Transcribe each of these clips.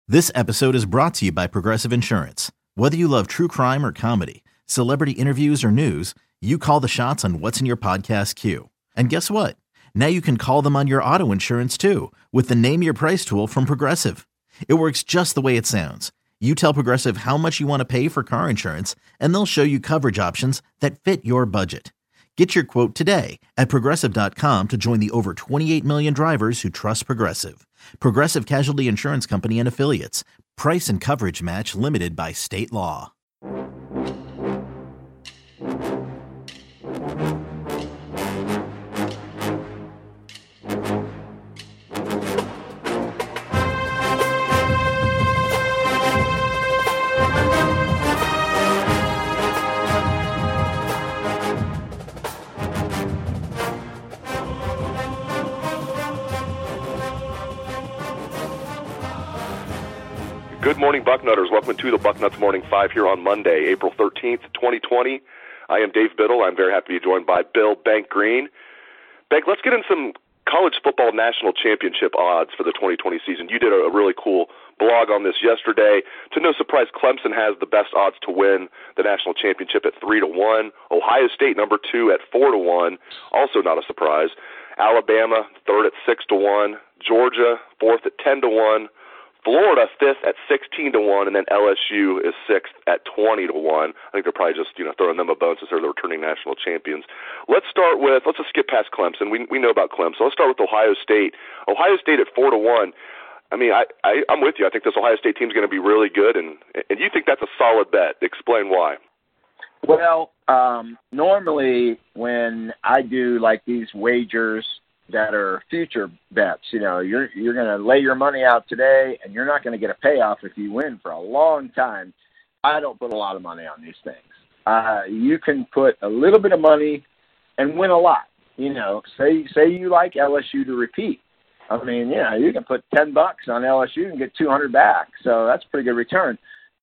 This episode is brought to you by Progressive Insurance. Whether you love true crime or comedy, celebrity interviews or news, you call the shots on what's in your podcast queue. And guess what? Now you can call them on your auto insurance too with the Name Your Price tool from Progressive. It works just the way it sounds. You tell Progressive how much you want to pay for car insurance, and they'll show you coverage options that fit your budget. Get your quote today at Progressive.com to join the over 28 million drivers who trust Progressive. Progressive Casualty Insurance Company and Affiliates. Price and coverage match limited by state law. Good morning, Bucknutters. Welcome to the Bucknuts Morning 5 here on Monday, April 13th, 2020. I am Dave Biddle. I'm very happy to be joined by Bill Bank Green. Bank, let's get in some college football national championship odds for the 2020 season. You did a really cool blog on this yesterday. To no surprise, Clemson has the best odds to win the national championship at 3-1. Ohio State, number 2 at 4-1. Also not a surprise. Alabama, third at 6-1. Georgia, fourth at 10-1. Florida, fifth at 16-1, and then LSU is sixth at 20-1. I think they're probably just throwing them a bone since they're the returning national champions. Let's just skip past Clemson. We know about Clemson. Let's start with Ohio State. Ohio State at 4-1. I mean, I'm with you. I think this Ohio State team is going to be really good, and you think that's a solid bet. Explain why. Well, normally when I do like these wagers that are future bets, you're going to lay your money out today and you're not going to get a payoff if you win for a long time. I don't put a lot of money on these things. You can put a little bit of money and win a lot. Say you like LSU to repeat. I mean, you can put $10 on LSU and get 200 back. So that's a pretty good return.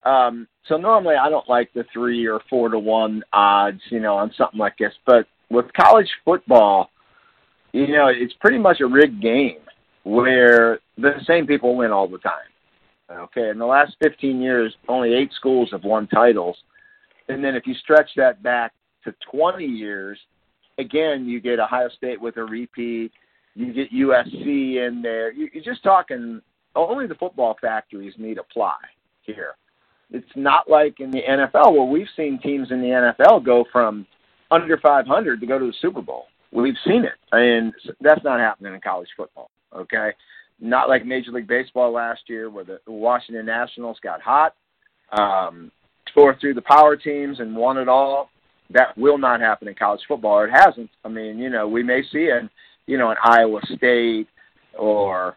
So normally I don't like the 3 or 4-1 odds, on something like this. But with college football, it's pretty much a rigged game where the same people win all the time. Okay, in the last 15 years, only 8 schools have won titles. And then if you stretch that back to 20 years, again, you get Ohio State with a repeat. You get USC in there. You're just talking, only the football factories need apply here. It's not like in the NFL where we've seen teams in the NFL go from under 500 to go to the Super Bowl. We've seen it, and that's not happening in college football, okay? Not like Major League Baseball last year where the Washington Nationals got hot, tore through the power teams and won it all. That will not happen in college football. It hasn't. I mean, we may see an Iowa State or,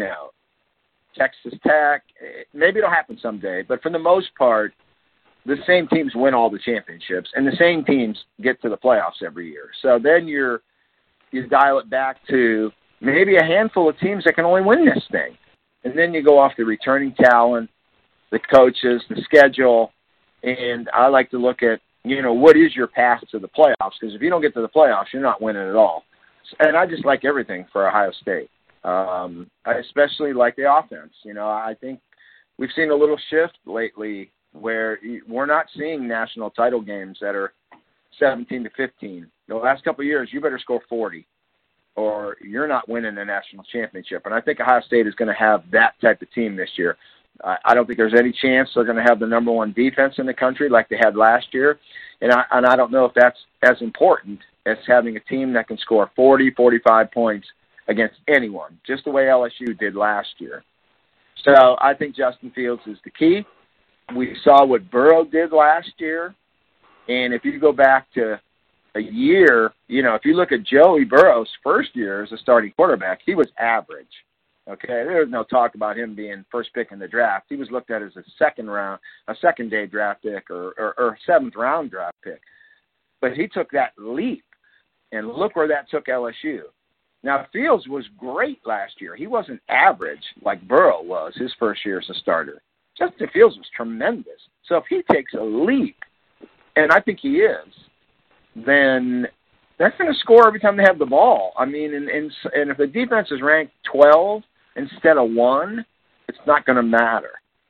Texas Tech. Maybe it'll happen someday, but for the most part, the same teams win all the championships, and the same teams get to the playoffs every year. So then you dial it back to maybe a handful of teams that can only win this thing. And then you go off the returning talent, the coaches, the schedule, and I like to look at, what is your path to the playoffs? Because if you don't get to the playoffs, you're not winning at all. And I just like everything for Ohio State. I especially like the offense. I think we've seen a little shift lately where we're not seeing national title games that are 17-15. The last couple of years, you better score 40 or you're not winning the national championship. And I think Ohio State is going to have that type of team this year. I don't think there's any chance they're going to have the number one defense in the country like they had last year. And I don't know if that's as important as having a team that can score 40, 45 points against anyone, just the way LSU did last year. So I think Justin Fields is the key. We saw what Burrow did last year, and if you go back to a year, if you look at Joey Burrow's first year as a starting quarterback, he was average. Okay, there was no talk about him being first pick in the draft. He was looked at as a second-day draft pick or seventh-round draft pick. But he took that leap, and look where that took LSU. Now, Fields was great last year. He wasn't average like Burrow was his first year as a starter. Justin Fields was tremendous. So if he takes a leap, and I think he is, then they're going to score every time they have the ball. I mean, and if the defense is ranked 12 instead of 1, it's not going to matter.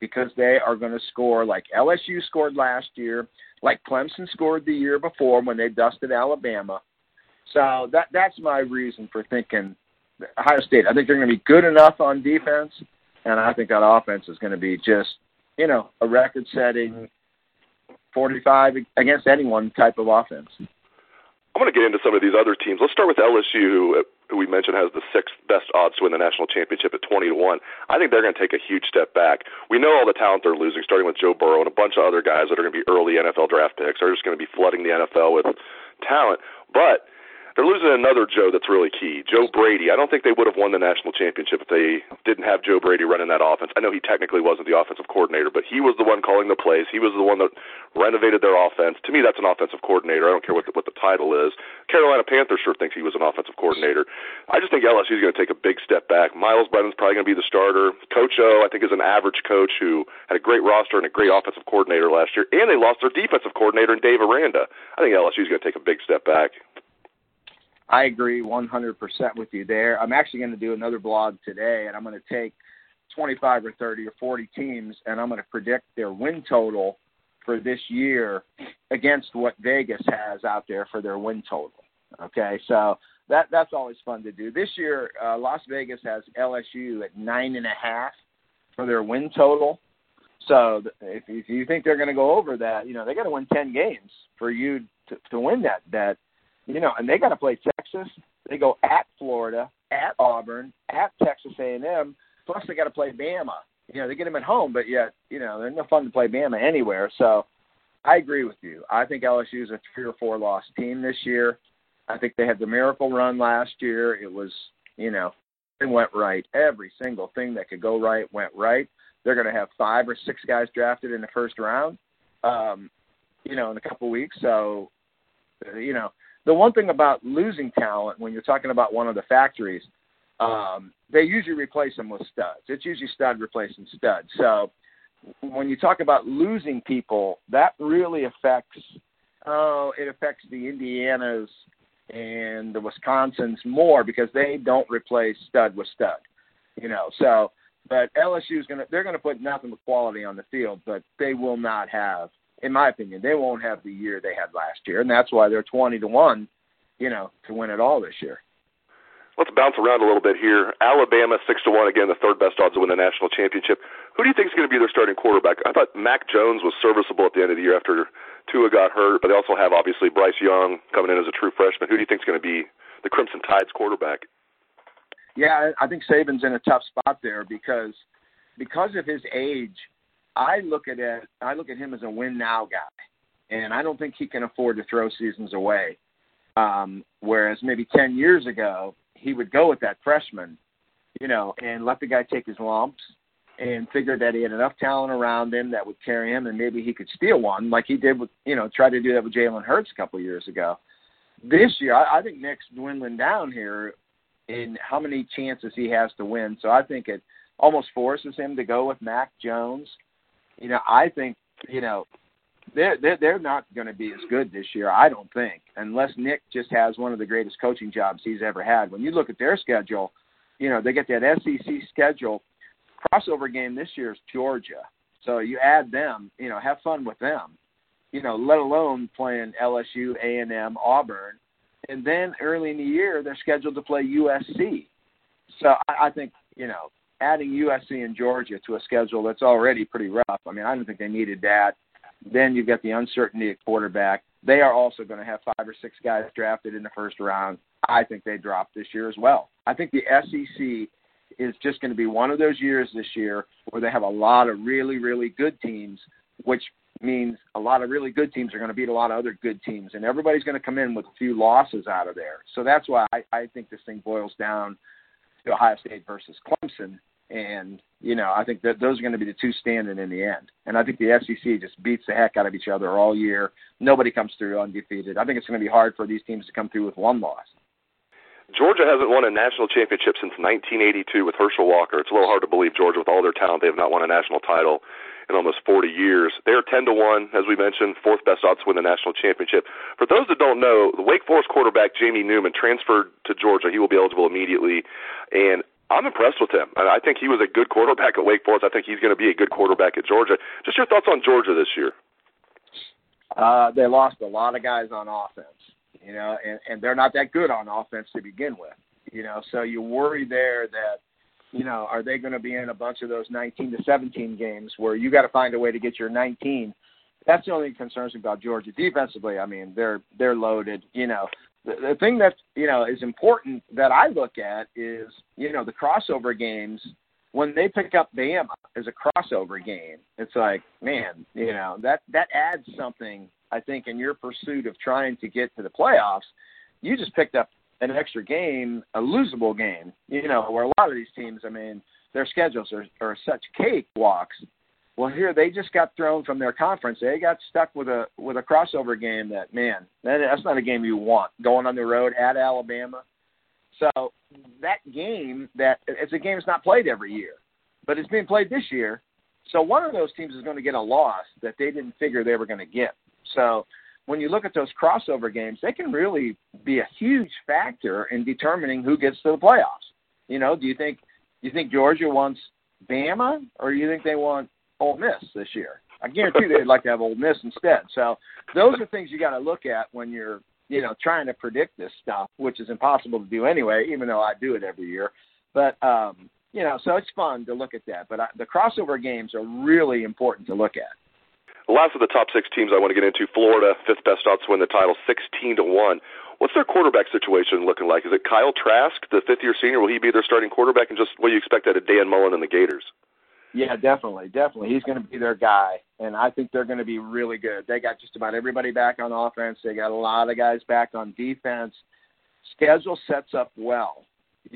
because they are going to score like LSU scored last year, like Clemson scored the year before when they dusted Alabama. So that's my reason for thinking Ohio State. I think they're going to be good enough on defense, and I think that offense is going to be just, a record-setting 45 against anyone type of offense. I'm going to get into some of these other teams. Let's start with LSU, who we mentioned has the sixth best odds to win the national championship at 20-1. I think they're going to take a huge step back. We know all the talent they're losing, starting with Joe Burrow and a bunch of other guys that are going to be early NFL draft picks. They're just going to be flooding the NFL with talent. But they're losing another Joe that's really key, Joe Brady. I don't think they would have won the national championship if they didn't have Joe Brady running that offense. I know he technically wasn't the offensive coordinator, but he was the one calling the plays. He was the one that renovated their offense. To me, that's an offensive coordinator. I don't care what the title is. Carolina Panthers sure thinks he was an offensive coordinator. I just think LSU is going to take a big step back. Miles Brennan's probably going to be the starter. Coach O, I think, is an average coach who had a great roster and a great offensive coordinator last year, and they lost their defensive coordinator in Dave Aranda. I think LSU is going to take a big step back. I agree 100% with you there. I'm actually going to do another blog today, and I'm going to take 25 or 30 or 40 teams, and I'm going to predict their win total for this year against what Vegas has out there for their win total. Okay, so that's always fun to do. This year, Las Vegas has LSU at 9.5 for their win total. So if you think they're going to go over that, they got to win 10 games for you to win that bet. And they got to play Texas. They go at Florida, at Auburn, at Texas A&M. Plus, they got to play Bama. They get them at home, but yet, they're no fun to play Bama anywhere. So, I agree with you. I think LSU is a 3 or 4 loss team this year. I think they had the miracle run last year. It was, it went right. Every single thing that could go right went right. They're going to have 5 or 6 guys drafted in the first round, in a couple of weeks. So, the one thing about losing talent when you're talking about one of the factories, they usually replace them with studs. It's usually stud replacing stud. So when you talk about losing people, that really affects the Indianas and the Wisconsins more because they don't replace stud with stud. So but LSU they're going to put nothing but quality on the field, but they will not have, in my opinion, they won't have the year they had last year, and that's why they're 20-1, to win it all this year. Let's bounce around a little bit here. Alabama 6-1, again, the third best odds to win the national championship. Who do you think is going to be their starting quarterback? I thought Mac Jones was serviceable at the end of the year after Tua got hurt, but they also have, obviously, Bryce Young coming in as a true freshman. Who do you think is going to be the Crimson Tide's quarterback? Yeah, I think Saban's in a tough spot there because of his age. I look at him as a win now guy, and I don't think he can afford to throw seasons away. Whereas maybe 10 years ago, he would go with that freshman, and let the guy take his lumps and figure that he had enough talent around him that would carry him, and maybe he could steal one like he did with, try to do that with Jalen Hurts a couple of years ago. This year, I think Nick's dwindling down here in how many chances he has to win. So I think it almost forces him to go with Mac Jones. I think, they're not going to be as good this year, I don't think, unless Nick just has one of the greatest coaching jobs he's ever had. When you look at their schedule, they get that SEC schedule. Crossover game this year is Georgia. So you add them, have fun with them, let alone playing LSU, A&M, Auburn. And then early in the year, they're scheduled to play USC. So I think, adding USC and Georgia to a schedule that's already pretty rough, I don't think they needed that. Then you've got the uncertainty at quarterback. They are also going to have 5 or 6 guys drafted in the first round. I think they drop this year as well. I think the SEC is just going to be one of those years this year where they have a lot of really, really good teams, which means a lot of really good teams are going to beat a lot of other good teams, and everybody's going to come in with a few losses out of there. So that's why I think this thing boils down to Ohio State versus Clemson. And, I think that those are going to be the two standing in the end. And I think the SEC just beats the heck out of each other all year. Nobody comes through undefeated. I think it's going to be hard for these teams to come through with one loss. Georgia hasn't won a national championship since 1982 with Herschel Walker. It's a little hard to believe Georgia, with all their talent, they have not won a national title in almost 40 years. They are 10-1, as we mentioned, fourth best odds to win the national championship. For those that don't know, the Wake Forest quarterback Jamie Newman transferred to Georgia. He will be eligible immediately, and I'm impressed with him. I think he was a good quarterback at Wake Forest. I think he's going to be a good quarterback at Georgia. Just your thoughts on Georgia this year? They lost a lot of guys on offense, and they're not that good on offense to begin with, so you worry there that, are they going to be in a bunch of those 19-17 games where you got to find a way to get your 19? That's the only thing concerns me about Georgia. Defensively, I mean, they're loaded, The thing that, is important that I look at is, the crossover games. When they pick up Bama as a crossover game, it's like, man, that adds something, I think, in your pursuit of trying to get to the playoffs. You just picked up an extra game, a losable game, where a lot of these teams, I mean, their schedules are such cakewalks. Well, here they just got thrown from their conference. They got stuck with a crossover game that, man, that's not a game you want, going on the road at Alabama. So that game, it's a game that's not played every year, but it's being played this year. So one of those teams is going to get a loss that they didn't figure they were going to get. So when you look at those crossover games, they can really be a huge factor in determining who gets to the playoffs. Do you think Georgia wants Bama, or do you think they want Ole Miss this year? I guarantee they'd like to have Ole Miss instead. So those are things you got to look at when you're, trying to predict this stuff, which is impossible to do anyway, even though I do it every year. But, so it's fun to look at that. But the crossover games are really important to look at. The last of the top 6 teams I want to get into, Florida, 5th best odds to win the title, 16-1. What's their quarterback situation looking like? Is it Kyle Trask, the 5th-year senior? Will he be their starting quarterback? And just what do you expect out of Dan Mullen and the Gators? Yeah, definitely. He's going to be their guy, and I think they're going to be really good. They got just about everybody back on offense. They got a lot of guys back on defense. Schedule sets up well.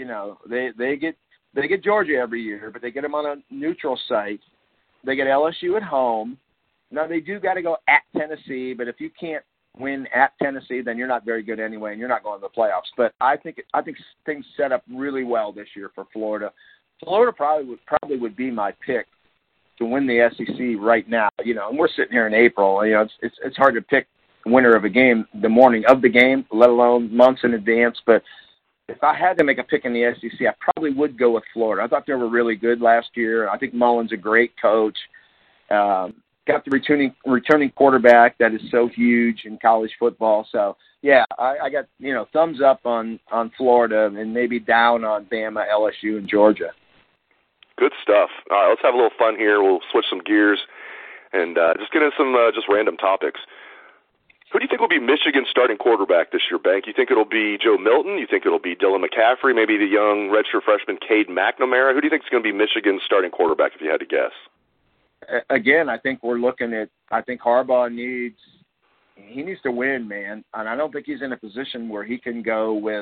They get Georgia every year, but they get them on a neutral site. They get LSU at home. Now, they do got to go at Tennessee, but if you can't win at Tennessee, then you're not very good anyway, and you're not going to the playoffs. But I think things set up really well this year for Florida. Florida probably would be my pick to win the SEC right now. And we're sitting here in April. It's hard to pick the winner of a game the morning of the game, let alone months in advance. But if I had to make a pick in the SEC, I probably would go with Florida. I thought they were really good last year. I think Mullen's a great coach. Got the returning quarterback that is so huge in college football. So, yeah, I got, thumbs up on Florida and maybe down on Bama, LSU, and Georgia. Good stuff. All right, let's have a little fun here. We'll switch some gears and just get into some just random topics. Who do you think will be Michigan's starting quarterback this year, Bank? You think it'll be Joe Milton? You think it'll be Dylan McCaffrey? Maybe the young redshirt freshman Cade McNamara? Who do you think is going to be Michigan's starting quarterback if you had to guess? Again, I think we're looking at – I think Harbaugh needs to win, man. And I don't think he's in a position where he can go with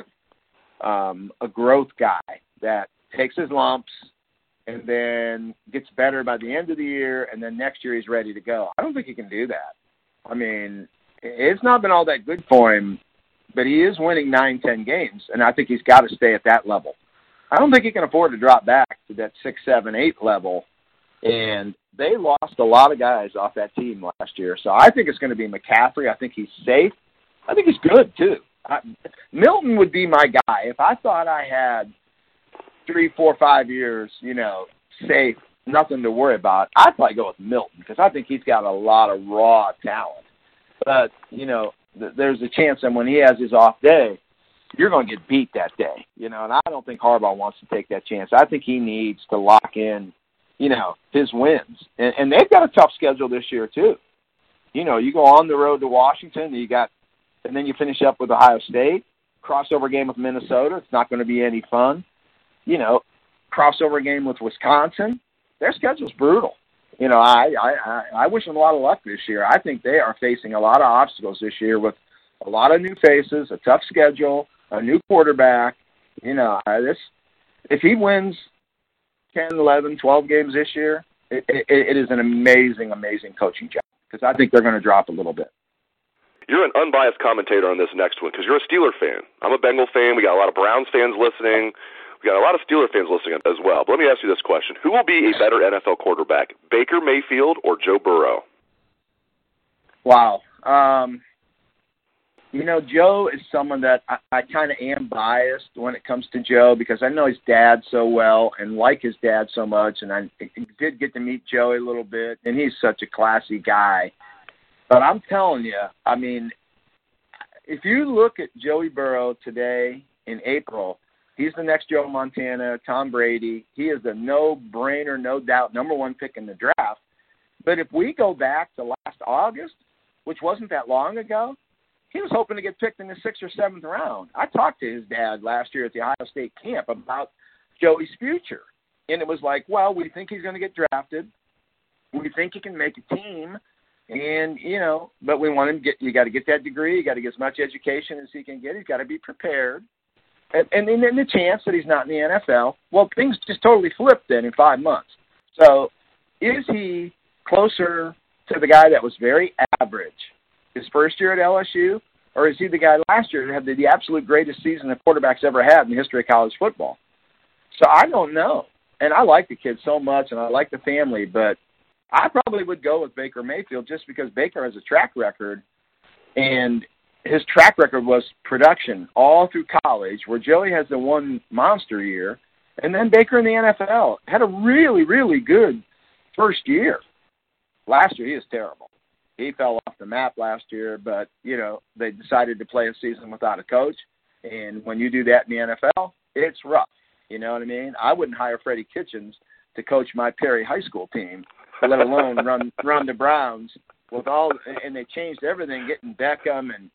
a growth guy that takes his lumps and then gets better by the end of the year, and then next year he's ready to go. I don't think he can do that. I mean, it's not been all that good for him, but he is winning 9-10 games, and I think he's got to stay at that level. I don't think he can afford to drop back to that 6, 7, 8 level, and they lost a lot of guys off that team last year. So I think it's going to be McCaffrey. I think he's safe. I think he's good, too. Milton would be my guy. If I thought I had 3, 4, 5 years, safe, nothing to worry about, I'd probably go with Milton because I think he's got a lot of raw talent. But, there's a chance that when he has his off day, you're going to get beat that day. And I don't think Harbaugh wants to take that chance. I think he needs to lock in his wins. And they've got a tough schedule this year, too. You go on the road to Washington, and then you finish up with Ohio State, crossover game with Minnesota. It's not going to be any fun. Crossover game with Wisconsin. Their schedule's brutal. I wish them a lot of luck this year. I think they are facing a lot of obstacles this year with a lot of new faces, a tough schedule, a new quarterback. If he wins 10, 11, 12 games this year, it is an amazing, amazing coaching job because I think they're going to drop a little bit. You're an unbiased commentator on this next one because you're a Steeler fan. I'm a Bengal fan. We got a lot of Browns fans listening. We got a lot of Steeler fans listening as well. But let me ask you this question. Who will be a better NFL quarterback, Baker Mayfield or Joe Burrow? Wow. Joe is someone that I kind of am biased when it comes to Joe because I know his dad so well and like his dad so much, and I did get to meet Joey a little bit, and he's such a classy guy. But I'm telling you, I mean, if you look at Joey Burrow today in April, he's the next Joe Montana, Tom Brady. He is a no-brainer, no doubt, number one pick in the draft. But if we go back to last August, which wasn't that long ago, he was hoping to get picked in the 6th or 7th round. I talked to his dad last year at the Ohio State camp about Joey's future. And it was like, well, we think he's going to get drafted. We think he can make a team. And, but we want him you got to get that degree. You got to get as much education as he can get. He's got to be prepared. And then the chance that he's not in the NFL, well, things just totally flipped then in 5 months. So is he closer to the guy that was very average his first year at LSU, or is he the guy last year that had the absolute greatest season the quarterback's ever had in the history of college football? So I don't know. And I like the kid so much, and I like the family, but I probably would go with Baker Mayfield just because Baker has a track record, and his track record was production all through college, where Joey has the one monster year, and then Baker in the NFL had a really, really good first year. Last year, he was terrible. He fell off the map last year, but, they decided to play a season without a coach. And when you do that in the NFL, it's rough. You know what I mean? I wouldn't hire Freddie Kitchens to coach my Perry High School team, let alone run the Browns with and they changed everything, getting Beckham and,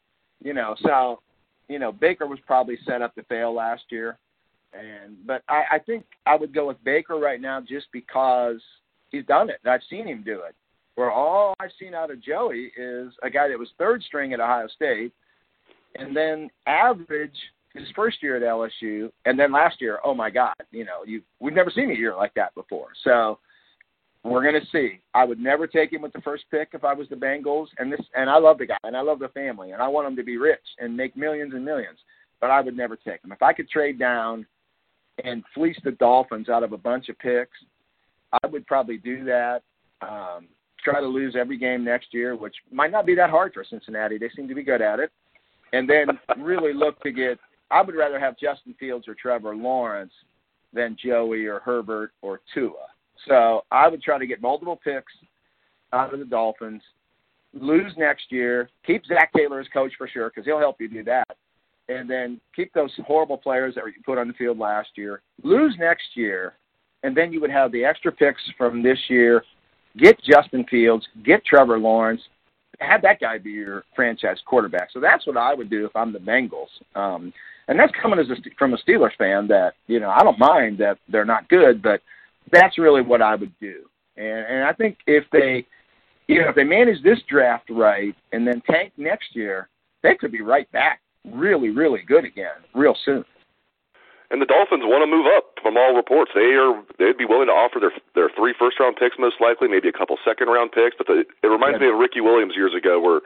Baker was probably set up to fail last year. But I think I would go with Baker right now just because he's done it. I've seen him do it. Where all I've seen out of Joey is a guy that was third string at Ohio State and then average his first year at LSU, and then last year, oh, my God, we've never seen a year like that before. So we're going to see. I would never take him with the first pick if I was the Bengals, and I love the guy, and I love the family, and I want him to be rich and make millions and millions, but I would never take him. If I could trade down and fleece the Dolphins out of a bunch of picks, I would probably do that. Try to lose every game next year, which might not be that hard for Cincinnati. They seem to be good at it. And then really look to I would rather have Justin Fields or Trevor Lawrence than Joey or Herbert or Tua. So I would try to get multiple picks out of the Dolphins, lose next year, keep Zach Taylor as coach for sure because he'll help you do that, and then keep those horrible players that you put on the field last year, lose next year, and then you would have the extra picks from this year, get Justin Fields, get Trevor Lawrence, have that guy be your franchise quarterback. So that's what I would do if I'm the Bengals. And that's coming from a Steelers fan that, I don't mind that they're not good, but that's really what I would do. And I think if they manage this draft right and then tank next year, they could be right back really, really good again real soon. And the Dolphins want to move up from all reports. They'd be willing to offer their 3 first-round picks most likely, maybe a couple second-round picks. But it reminds me of Ricky Williams years ago where,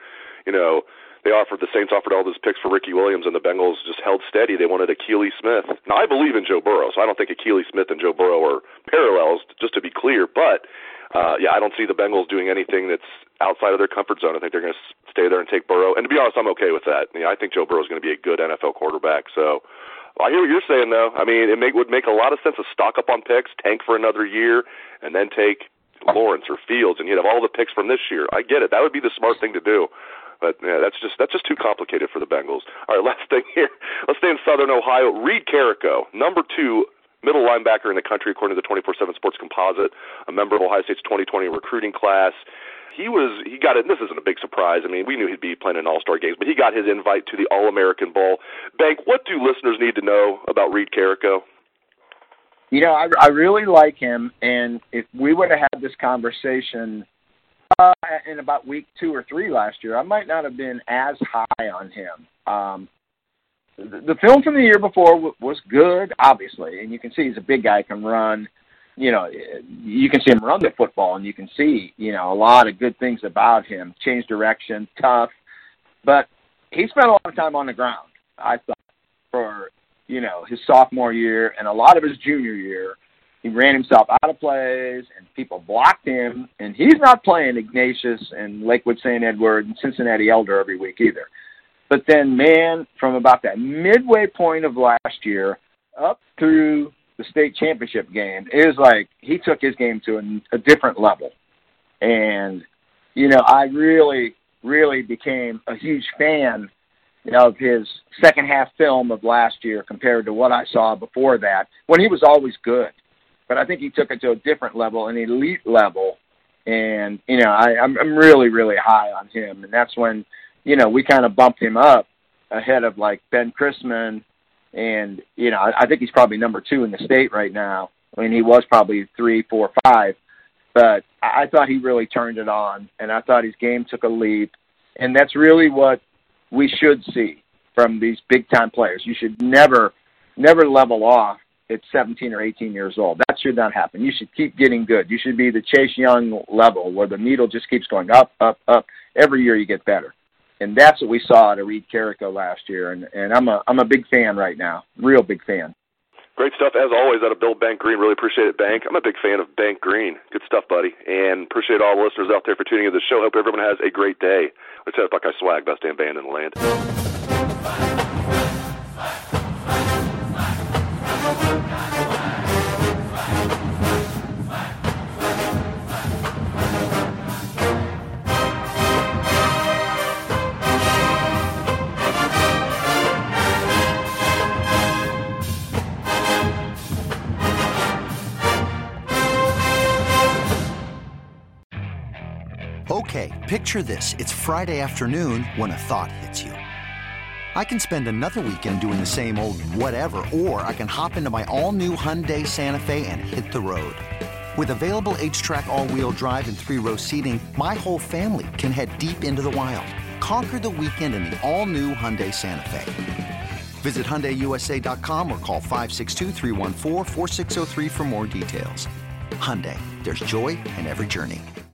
the Saints offered all those picks for Ricky Williams and the Bengals just held steady. They wanted Akili Smith. Now, I believe in Joe Burrow, so I don't think Akili Smith and Joe Burrow are parallels, just to be clear. But, I don't see the Bengals doing anything that's outside of their comfort zone. I think they're going to stay there and take Burrow. And to be honest, I'm okay with that. I think Joe Burrow is going to be a good NFL quarterback, so I hear what you're saying, though. I mean, would make a lot of sense to stock up on picks, tank for another year, and then take Lawrence or Fields, and you'd have all the picks from this year. I get it. That would be the smart thing to do. But that's just too complicated for the Bengals. All right, last thing here. Let's stay in Southern Ohio. Reed Carrico, number 2 middle linebacker in the country, according to the 24/7 Sports Composite, a member of Ohio State's 2020 recruiting class. He got it, and this isn't a big surprise. I mean, we knew he'd be playing in All-Star games, but he got his invite to the All-American Bowl. Bank, what do listeners need to know about Reed Carrico? I really like him, and if we would have had this conversation in about week 2 or 3 last year, I might not have been as high on him. The film from the year before was good, obviously, and you can see he's a big guy, can run. You can see him run the football, and you can see, a lot of good things about him. Change direction, tough. But he spent a lot of time on the ground, I thought, for, his sophomore year and a lot of his junior year. He ran himself out of plays, and people blocked him. And he's not playing Ignatius and Lakewood St. Edward and Cincinnati Elder every week either. But then, man, from about that midway point of last year up through the state championship game, it was like he took his game to a different level. And, you know, I really, really became a huge fan of his second half film of last year compared to what I saw before that, when he was always good. But I think he took it to a different level, an elite level. And, you know, I'm really, really high on him. And that's when, you know, we kind of bumped him up ahead of, like, Ben Chrisman. And, you know, I think he's probably number 2 in the state right now. I mean, he was probably 3, 4, 5. But I thought he really turned it on, and I thought his game took a leap. And that's really what we should see from these big-time players. You should never level off at 17 or 18 years old. That should not happen. You should keep getting good. You should be the Chase Young level where the needle just keeps going up, up, up. Every year you get better. And that's what we saw at Reed Carrico last year. And I'm a big fan right now, real big fan. Great stuff, as always, out of Bill Bank Green. Really appreciate it, Bank. I'm a big fan of Bank Green. Good stuff, buddy. And appreciate all the listeners out there for tuning into the show. Hope everyone has a great day. Let's have Buckeye Swag, best damn band in the land. Okay, picture this. It's Friday afternoon when a thought hits you. I can spend another weekend doing the same old whatever, or I can hop into my all-new Hyundai Santa Fe and hit the road. With available H-Track all-wheel drive and 3-row seating, my whole family can head deep into the wild. Conquer the weekend in the all-new Hyundai Santa Fe. Visit HyundaiUSA.com or call 562-314-4603 for more details. Hyundai, there's joy in every journey.